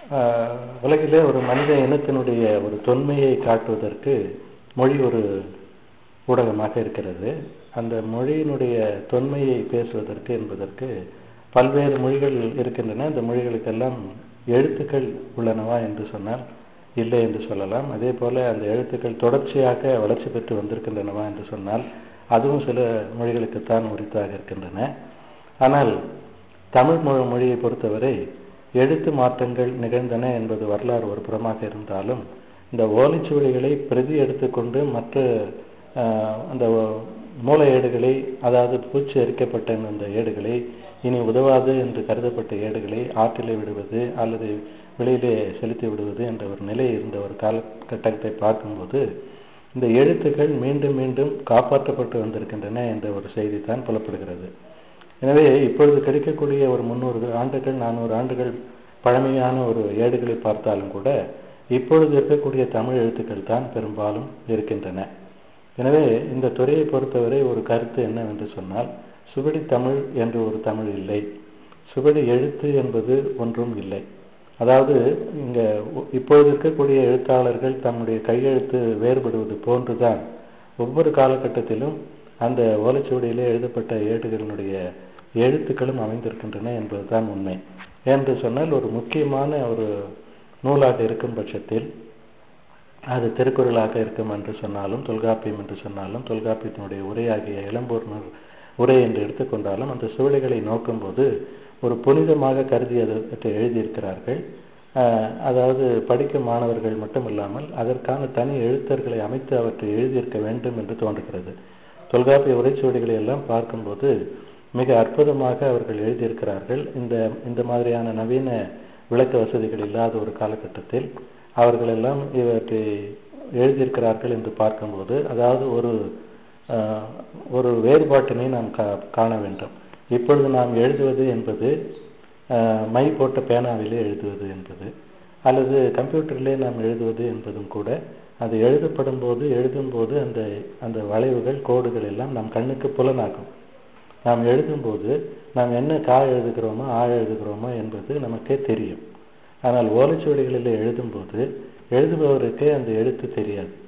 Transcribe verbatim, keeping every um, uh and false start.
ஆஹ், உலகிலே ஒரு மனித இனத்தினுடைய ஒரு தொன்மையை காட்டுவதற்கு மொழி ஒரு ஊடகமாக இருக்கிறது. அந்த மொழியினுடைய தொன்மையை பேசுவதற்கு என்பதற்கு பல்வேறு மொழிகள் இருக்கின்றன. அந்த மொழிகளுக்கெல்லாம் எழுத்துக்கள் உள்ளனவா என்று சொன்னால் இல்லை என்று சொல்லலாம். அதே போல அந்த எழுத்துக்கள் தொடர்ச்சியாக வளர்ச்சி பெற்று வந்திருக்கின்றனவா என்று சொன்னால் அதுவும் சில மொழிகளுக்குத்தான் உரித்தாக இருக்கின்றன. ஆனால் தமிழ் மொழியை பொறுத்தவரை எழுத்து மாற்றங்கள் நிகழ்ந்தன என்பது வரலாறு ஒரு புறமாக இருந்தாலும், இந்த ஓலைச்சுவடிகளை பிரதி எடுத்துக்கொண்டு மற்ற அந்த மூல ஏடுகளை, அதாவது பூச்சி எரிக்கப்பட்ட அந்த ஏடுகளை, இனி உதவாது என்று கருதப்பட்ட ஏடுகளை ஆற்றிலே விடுவது அல்லது வெளியிலே செலுத்தி விடுவது என்ற ஒரு நிலை இருந்த ஒரு காலகட்டத்தை பார்க்கும்போது இந்த எழுத்துக்கள் மீண்டும் மீண்டும் காப்பாற்றப்பட்டு வந்திருக்கின்றன என்ற ஒரு செய்தி தான் புலப்படுகிறது. எனவே இப்பொழுது கிடைக்கக்கூடிய ஒரு முன்னூறு ஆண்டுகள் நானூறு ஆண்டுகள் பழமையான ஒரு ஏடுகளை பார்த்தாலும் கூட இப்பொழுது இருக்கக்கூடிய தமிழ் எழுத்துக்கள் தான் பெரும்பாலும் இருக்கின்றன. எனவே இந்த துறையை பொறுத்தவரை ஒரு கருத்து என்னவென்று சொன்னால், சுவடி தமிழ் என்று ஒரு தமிழ் இல்லை, சுவடி எழுத்து என்பது ஒன்றும் இல்லை. அதாவது இங்க இப்பொழுது இருக்கக்கூடிய எழுத்தாளர்கள் தம்முடைய கையெழுத்து வேறுபடுவது போன்றுதான் ஒவ்வொரு காலகட்டத்திலும் அந்த ஓலைச்சுவடியிலே எழுதப்பட்ட ஏடுகளினுடைய எழுத்துக்களும் அமைந்திருக்கின்றன என்பதுதான் உண்மை. என்று சொன்னால் ஒரு முக்கியமான ஒரு நூலாக இருக்கும் பட்சத்தில் அது திருக்குறளாக இருக்கும் என்று சொன்னாலும், தொல்காப்பியம் என்று சொன்னாலும், தொல்காப்பியத்தினுடைய உரையாகிய இளம்பூர் உரை என்று எடுத்துக்கொண்டாலும் அந்த சுவடிகளை நோக்கும்போது ஒரு புனிதமாக கருதி அதை எழுதியிருக்கிறார்கள். அதாவது படிக்கும் மாணவர்கள் மட்டுமல்லாமல் அதற்கான தனி எழுத்தர்களை அமைத்து அவற்றை எழுதியிருக்க வேண்டும் என்று தோன்றுகிறது. தொல்காப்பிய உரைச்சுவடிகளை எல்லாம் பார்க்கும்போது மிக அற்புதமாக அவர்கள் எழுதியிருக்கிறார்கள். இந்த இந்த மாதிரியான நவீன விளக்க வசதிகள் இல்லாத ஒரு காலகட்டத்தில் அவர்கள் எல்லாம் இவற்றை எழுதியிருக்கிறார்கள் என்று பார்க்கும்போது, அதாவது ஒரு ஒரு வேறுபாட்டினை நாம் காண வேண்டும். இப்பொழுது நாம் எழுதுவது என்பது மை போட்ட பேனாவிலே எழுதுவது என்பது, அல்லது கம்ப்யூட்டரிலே நாம் எழுதுவது என்பதும் கூட அது எழுதப்படும் போது எழுதும்போது அந்த அந்த வளைவுகள் கோடுகள் எல்லாம் நம் கண்ணுக்கு புலனாகும். நாம் எழுதும்போது நாம் என்ன கா எழுதுகிறோமோ ஆ எழுதுகிறோமோ என்பது நமக்கே தெரியும். ஆனால் ஓலைச்சுவடிகளில் எழுதும்போது எழுதுபவருக்கே அந்த எழுத்து தெரியாது.